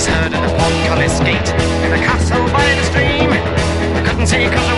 was heard at the portcullis gate in the castle by the stream. I couldn't see 'cause